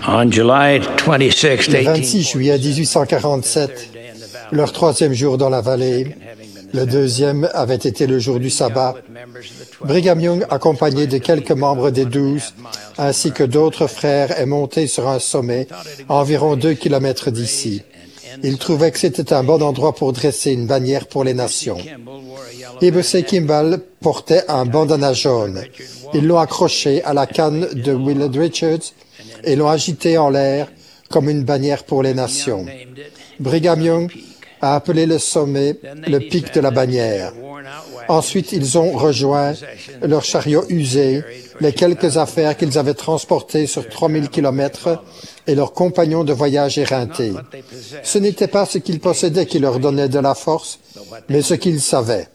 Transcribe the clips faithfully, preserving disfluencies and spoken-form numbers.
On July twenty-sixth, Le vingt-six juillet mille huit cent quarante-sept, leur troisième jour dans la vallée, le deuxième avait été le jour du sabbat, Brigham Young, accompagné de quelques membres des douze, ainsi que d'autres frères, est monté sur un sommet à environ deux kilomètres d'ici. Il trouvait que c'était un bon endroit pour dresser une bannière pour les nations. Heber C. Kimball portait un bandana jaune. Ils l'ont accroché à la canne de Willard Richards et l'ont agité en l'air comme une bannière pour les nations. Brigham Young a appelé le sommet le pic de la bannière. Ensuite, ils ont rejoint leur chariot usé, les quelques affaires qu'ils avaient transportées sur trois mille kilomètres et leurs compagnons de voyage éreintés. Ce n'était pas ce qu'ils possédaient qui leur donnait de la force, mais ce qu'ils savaient.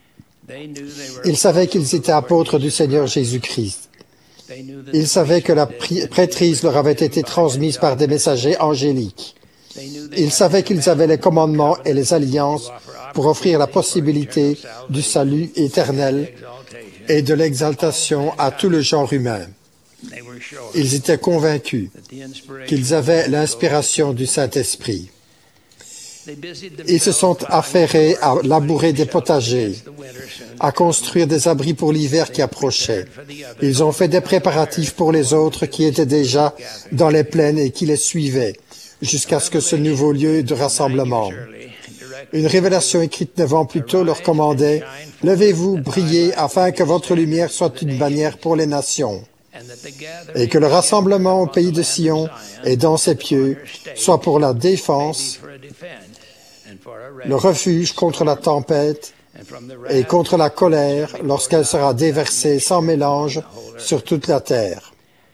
Ils savaient qu'ils étaient apôtres du Seigneur Jésus-Christ. Ils savaient que la prêtrise leur avait été transmise par des messagers angéliques. Ils savaient qu'ils avaient les commandements et les alliances pour offrir la possibilité du salut éternel et de l'exaltation à tout le genre humain. Ils étaient convaincus qu'ils avaient l'inspiration du Saint-Esprit. Ils se sont affairés à labourer des potagers, à construire des abris pour l'hiver qui approchait. Ils ont fait des préparatifs pour les autres qui étaient déjà dans les plaines et qui les suivaient, jusqu'à ce que ce nouveau lieu de rassemblement. Une révélation écrite neuf ans plus tôt leur commandait « Levez-vous, brillez, afin que votre lumière soit une bannière pour les nations. » Et que le rassemblement au pays de Sion et dans ses pieux soit pour la défense, le refuge contre la tempête et contre la colère lorsqu'elle sera déversée sans mélange sur toute la terre.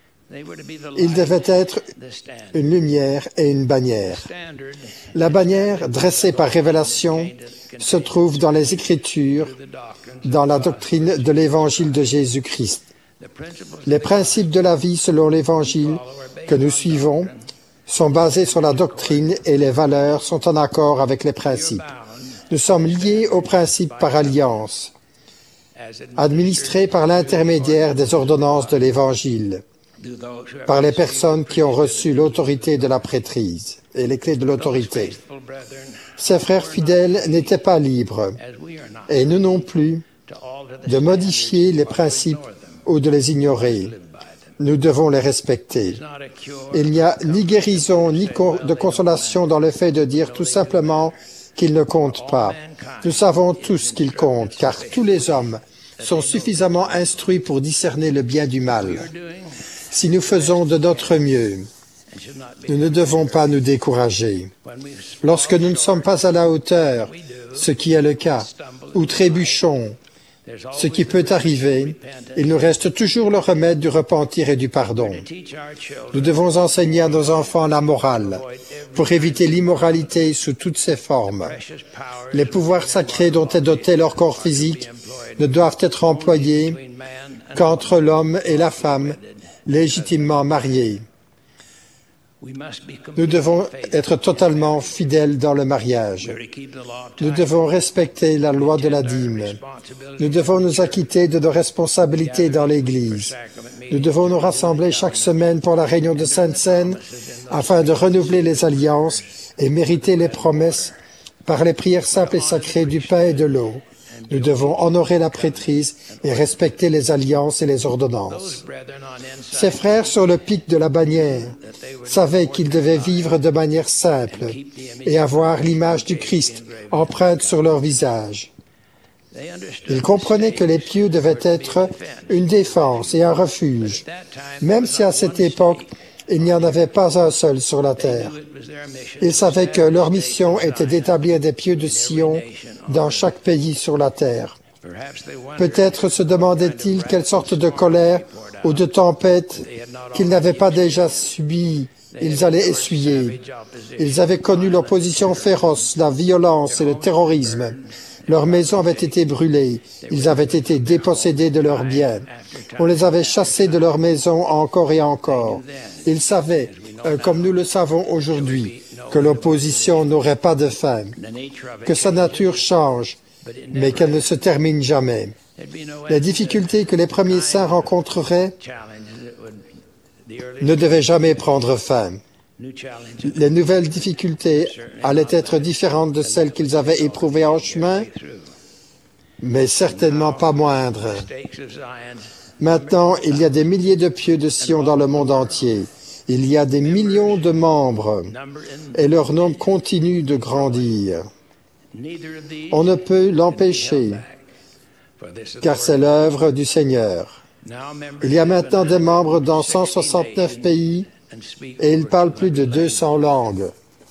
Il devait être une lumière et une bannière. La bannière, dressée par révélation, se trouve dans les Écritures, dans la doctrine de l'Évangile de Jésus-Christ. Les principes de la vie selon l'Évangile que nous suivons sont basés sur la doctrine et les valeurs sont en accord avec les principes. Nous sommes liés aux principes par alliance, administrés par l'intermédiaire des ordonnances de l'Évangile, par les personnes qui ont reçu l'autorité de la prêtrise et les clés de l'autorité. Ces frères fidèles n'étaient pas libres, et nous non plus, de modifier les principes ou de les ignorer. Nous devons les respecter. Il n'y a ni guérison ni de consolation dans le fait de dire tout simplement qu'ils ne comptent pas. Nous savons tous qu'ils comptent, car tous les hommes sont suffisamment instruits pour discerner le bien du mal. Si nous faisons de notre mieux, nous ne devons pas nous décourager. Lorsque nous ne sommes pas à la hauteur, ce qui est le cas, ou trébuchons, ce qui peut arriver, il nous reste toujours le remède du repentir et du pardon. Nous devons enseigner à nos enfants la morale pour éviter l'immoralité sous toutes ses formes. Les pouvoirs sacrés dont est doté leur corps physique ne doivent être employés qu'entre l'homme et la femme légitimement mariés. Nous devons être totalement fidèles dans le mariage. Nous devons respecter la loi de la dîme. Nous devons nous acquitter de nos responsabilités dans l'Église. Nous devons nous rassembler chaque semaine pour la réunion de Sainte Seine afin de renouveler les alliances et mériter les promesses par les prières simples et sacrées du pain et de l'eau. Nous devons honorer la prêtrise et respecter les alliances et les ordonnances. Ces frères sur le pic de la bannière savaient qu'ils devaient vivre de manière simple et avoir l'image du Christ empreinte sur leur visage. Ils comprenaient que les pieux devaient être une défense et un refuge, même si à cette époque, il n'y en avait pas un seul sur la terre. Ils savaient que leur mission était d'établir des pieux de Sion dans chaque pays sur la terre. Peut-être se demandaient-ils quelle sorte de colère ou de tempête qu'ils n'avaient pas déjà subie, ils allaient essuyer. Ils avaient connu l'opposition féroce, la violence et le terrorisme. Leurs maisons avaient été brûlées, ils avaient été dépossédés de leurs biens. On les avait chassés de leurs maisons encore et encore. Ils savaient, euh, comme nous le savons aujourd'hui, que l'opposition n'aurait pas de fin, que sa nature change, mais qu'elle ne se termine jamais. Les difficultés que les premiers saints rencontreraient ne devait jamais prendre fin. Les nouvelles difficultés allaient être différentes de celles qu'ils avaient éprouvées en chemin, mais certainement pas moindres. Maintenant, il y a des milliers de pieux de Sion dans le monde entier. Il y a des millions de membres et leur nombre continue de grandir. On ne peut l'empêcher, car c'est l'œuvre du Seigneur. Il y a maintenant des membres dans cent soixante-neuf pays et ils parlent plus de deux cents langues.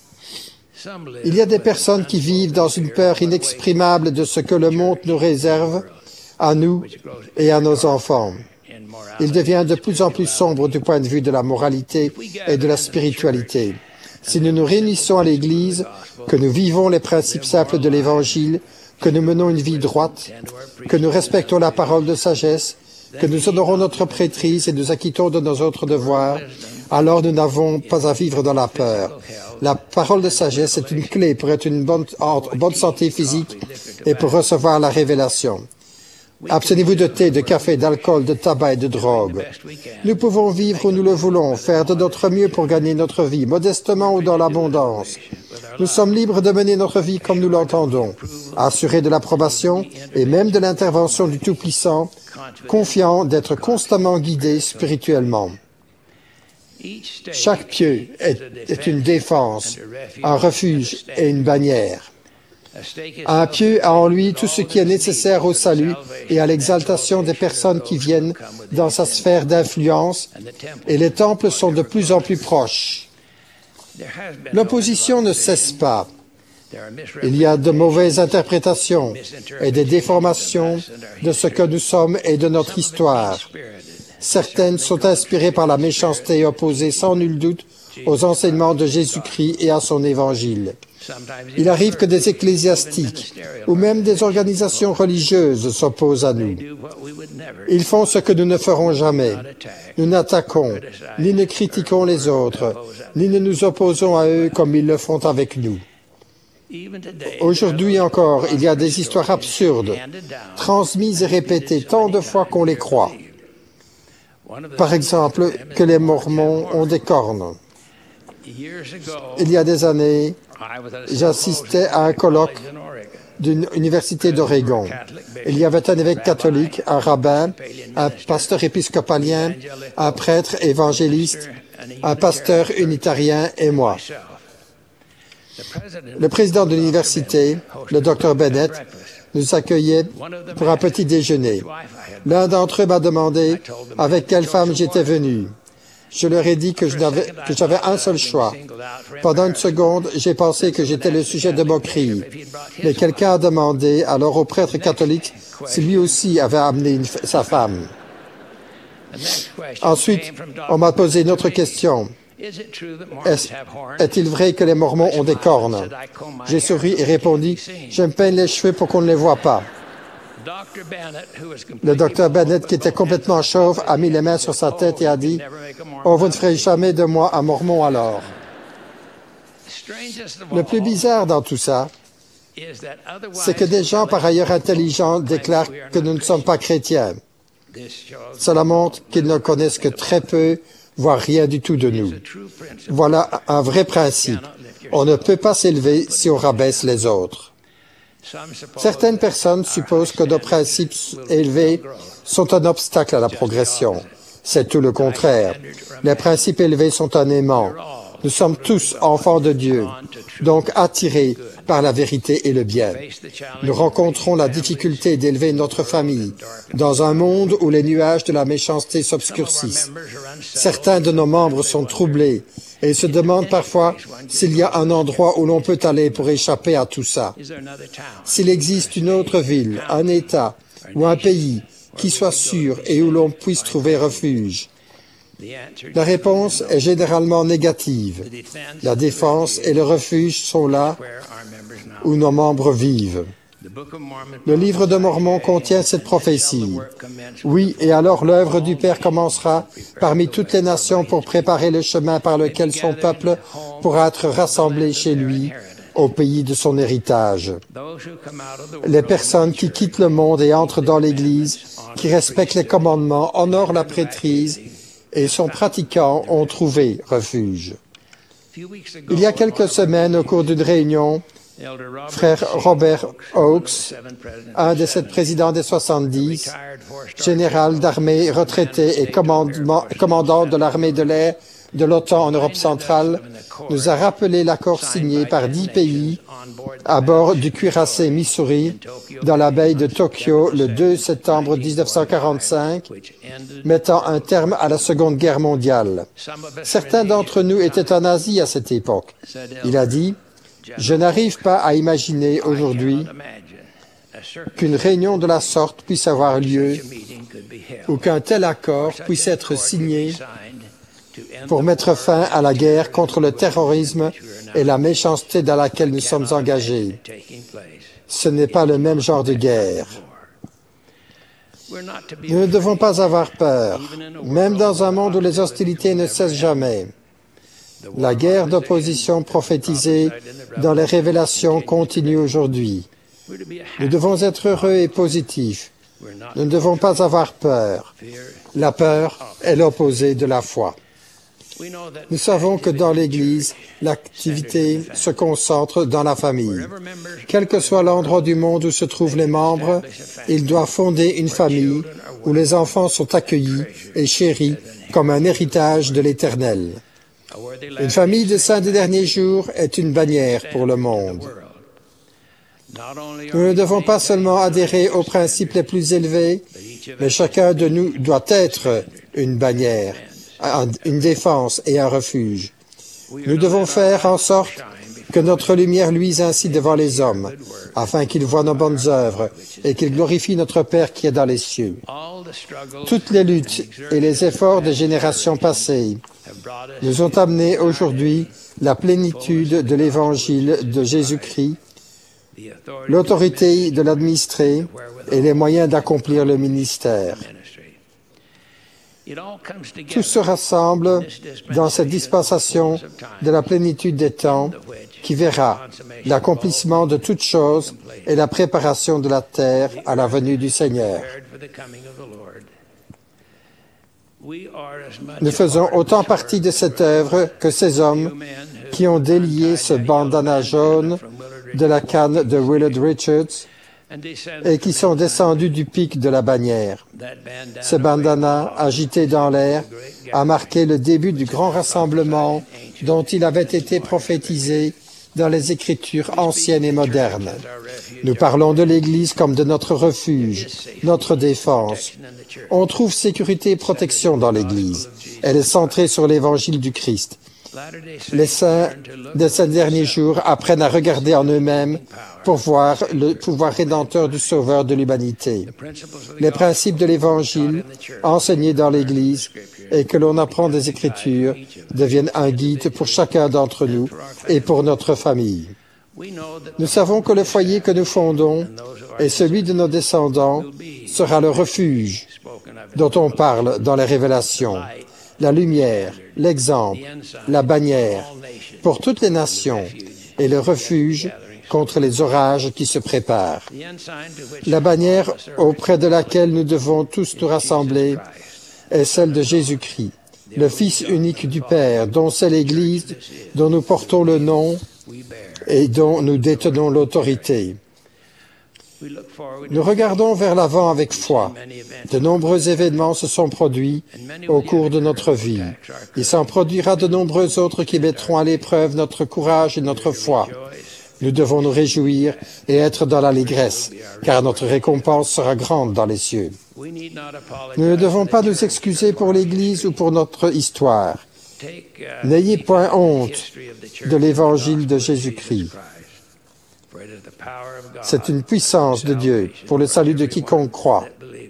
Il y a des personnes qui vivent dans une peur inexprimable de ce que le monde nous réserve, à nous et à nos enfants. Il devient de plus en plus sombre du point de vue de la moralité et de la spiritualité. Si nous nous réunissons à l'Église, que nous vivons les principes simples de l'Évangile, que nous menons une vie droite, que nous respectons la parole de sagesse, que nous honorons notre prêtrise et nous acquittons de nos autres devoirs, alors nous n'avons pas à vivre dans la peur. La parole de sagesse est une clé pour être une bonne, en bonne santé physique et pour recevoir la révélation. Abstenez-vous de thé, de café, d'alcool, de tabac et de drogue. Nous pouvons vivre où nous le voulons, faire de notre mieux pour gagner notre vie, modestement ou dans l'abondance. Nous sommes libres de mener notre vie comme nous l'entendons, assurés de l'approbation et même de l'intervention du Tout-Puissant, confiants d'être constamment guidés spirituellement. Chaque pieu est, est une défense, un refuge et une bannière. Un pieu a en lui tout ce qui est nécessaire au salut et à l'exaltation des personnes qui viennent dans sa sphère d'influence, et les temples sont de plus en plus proches. L'opposition ne cesse pas. Il y a de mauvaises interprétations et des déformations de ce que nous sommes et de notre histoire. Certaines sont inspirées par la méchanceté et opposées sans nul doute aux enseignements de Jésus-Christ et à son Évangile. Il arrive que des ecclésiastiques ou même des organisations religieuses s'opposent à nous. Ils font ce que nous ne ferons jamais. Nous n'attaquons, ni ne critiquons les autres, ni ne nous opposons à eux comme ils le font avec nous. Aujourd'hui encore, il y a des histoires absurdes, transmises et répétées tant de fois qu'on les croit. Par exemple, que les Mormons ont des cornes. Il y a des années, j'assistais à un colloque d'une université d'Oregon. Il y avait un évêque catholique, un rabbin, un pasteur épiscopalien, un prêtre évangéliste, un pasteur unitarien et moi. Le président de l'université, le docteur Bennett, nous accueillait pour un petit déjeuner. L'un d'entre eux m'a demandé avec quelle femme j'étais venu. Je leur ai dit que je n'avais, que j'avais un seul choix. Pendant une seconde, j'ai pensé que j'étais le sujet de moquerie. Mais quelqu'un a demandé alors au prêtre catholique si lui aussi avait amené une, sa femme. Ensuite, on m'a posé une autre question. Est, est-il vrai que les Mormons ont des cornes? J'ai souri et répondu, je me peigne les cheveux pour qu'on ne les voie pas. Le docteur Bennett, qui était complètement chauve, a mis les mains sur sa tête et a dit, « Oh, vous ne ferez jamais de moi un Mormon alors. » Le plus bizarre dans tout ça, c'est que des gens par ailleurs intelligents déclarent que nous ne sommes pas chrétiens. Cela montre qu'ils ne connaissent que très peu, voire rien du tout de nous. Voilà un vrai principe. On ne peut pas s'élever si on rabaisse les autres. Certaines personnes supposent que nos principes élevés sont un obstacle à la progression. C'est tout le contraire. Les principes élevés sont un aimant. Nous sommes tous enfants de Dieu, donc attirés par la vérité et le bien. Nous rencontrons la difficulté d'élever notre famille dans un monde où les nuages de la méchanceté s'obscurcissent. Certains de nos membres sont troublés et se demandent parfois s'il y a un endroit où l'on peut aller pour échapper à tout ça. S'il existe une autre ville, un État ou un pays qui soit sûr et où l'on puisse trouver refuge. La réponse est généralement négative. La défense et le refuge sont là où nos membres vivent. Le livre de Mormon contient cette prophétie. Oui, et alors l'œuvre du Père commencera parmi toutes les nations pour préparer le chemin par lequel son peuple pourra être rassemblé chez lui, au pays de son héritage. Les personnes qui quittent le monde et entrent dans l'Église, qui respectent les commandements, honorent la prêtrise et son pratiquant ont trouvé refuge. Il y a quelques semaines, au cours d'une réunion, frère Robert Oakes, un des sept présidents des soixante-dix, général d'armée retraité et commandant de l'armée de l'air de l'OTAN en Europe centrale, nous a rappelé l'accord signé par dix pays à bord du cuirassé Missouri dans la baie de Tokyo le deux septembre mille neuf cent quarante-cinq, mettant un terme à la Seconde Guerre mondiale. Certains d'entre nous étaient en Asie à cette époque. Il a dit « Je n'arrive pas à imaginer aujourd'hui qu'une réunion de la sorte puisse avoir lieu ou qu'un tel accord puisse être signé pour mettre fin à la guerre contre le terrorisme et la méchanceté dans laquelle nous sommes engagés. Ce n'est pas le même genre de guerre. Nous ne devons pas avoir peur, même dans un monde où les hostilités ne cessent jamais. La guerre d'opposition prophétisée dans les révélations continue aujourd'hui. Nous devons être heureux et positifs. Nous ne devons pas avoir peur. La peur est l'opposé de la foi. Nous savons que dans l'Église, l'activité se concentre dans la famille. Quel que soit l'endroit du monde où se trouvent les membres, il doit fonder une famille où les enfants sont accueillis et chéris comme un héritage de l'Éternel. Une famille de saints des derniers jours est une bannière pour le monde. Nous ne devons pas seulement adhérer aux principes les plus élevés, mais chacun de nous doit être une bannière, une défense et un refuge. Nous devons faire en sorte que notre lumière luise ainsi devant les hommes, afin qu'ils voient nos bonnes œuvres et qu'ils glorifient notre Père qui est dans les cieux. Toutes les luttes et les efforts des générations passées nous ont amené aujourd'hui la plénitude de l'Évangile de Jésus-Christ, l'autorité de l'administrer et les moyens d'accomplir le ministère. Tout se rassemble dans cette dispensation de la plénitude des temps qui verra l'accomplissement de toutes choses et la préparation de la terre à la venue du Seigneur. Nous faisons autant partie de cette œuvre que ces hommes qui ont délié ce bandana jaune de la canne de Willard Richards et qui sont descendus du pic de la bannière. Ce bandana, agité dans l'air, a marqué le début du grand rassemblement dont il avait été prophétisé dans les Écritures anciennes et modernes. Nous parlons de l'Église comme de notre refuge, notre défense. On trouve sécurité et protection dans l'Église. Elle est centrée sur l'Évangile du Christ. Les saints de ces derniers jours apprennent à regarder en eux-mêmes pour voir le pouvoir rédempteur du Sauveur de l'humanité. Les principes de l'Évangile enseignés dans l'Église et que l'on apprend des Écritures deviennent un guide pour chacun d'entre nous et pour notre famille. Nous savons que le foyer que nous fondons et celui de nos descendants sera le refuge dont on parle dans les Révélations, la lumière, l'exemple, la bannière pour toutes les nations et le refuge contre les orages qui se préparent. La bannière auprès de laquelle nous devons tous nous rassembler est celle de Jésus-Christ, le Fils unique du Père, dont c'est l'Église, dont nous portons le nom et dont nous détenons l'autorité. Nous regardons vers l'avant avec foi. De nombreux événements se sont produits au cours de notre vie. Il s'en produira de nombreux autres qui mettront à l'épreuve notre courage et notre foi. Nous devons nous réjouir et être dans l'allégresse, car notre récompense sera grande dans les cieux. Nous ne devons pas nous excuser pour l'Église ou pour notre histoire. N'ayez point honte de l'Évangile de Jésus-Christ. C'est une puissance de Dieu pour le salut de quiconque croit.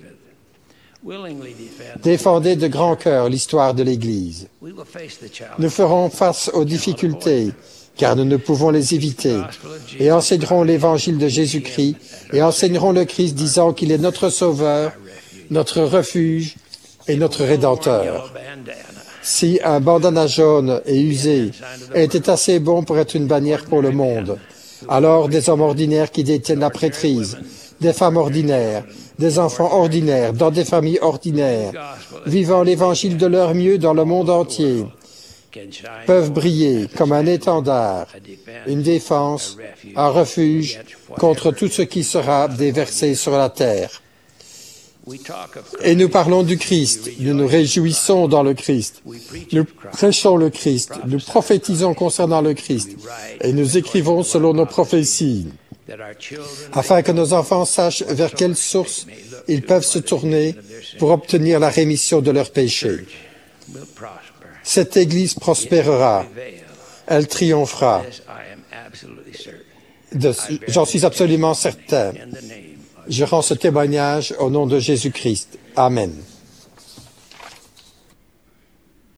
Défendez de grand cœur l'histoire de l'Église. Nous ferons face aux difficultés, car nous ne pouvons les éviter, et enseignerons l'Évangile de Jésus-Christ, et enseignerons le Christ disant qu'il est notre Sauveur, notre refuge et notre Rédempteur. Si un bandana jaune et usé était assez bon pour être une bannière pour le monde, alors des hommes ordinaires qui détiennent la prêtrise, des femmes ordinaires, des enfants ordinaires, dans des familles ordinaires, vivant l'Évangile de leur mieux dans le monde entier, peuvent briller comme un étendard, une défense, un refuge contre tout ce qui sera déversé sur la terre. Et nous parlons du Christ, nous nous réjouissons dans le Christ, nous prêchons le Christ, nous prophétisons concernant le Christ, et nous écrivons selon nos prophéties, afin que nos enfants sachent vers quelle source ils peuvent se tourner pour obtenir la rémission de leurs péchés. Cette Église prospérera, elle triomphera. De- J'en suis absolument certain. Je rends ce témoignage au nom de Jésus-Christ. Amen.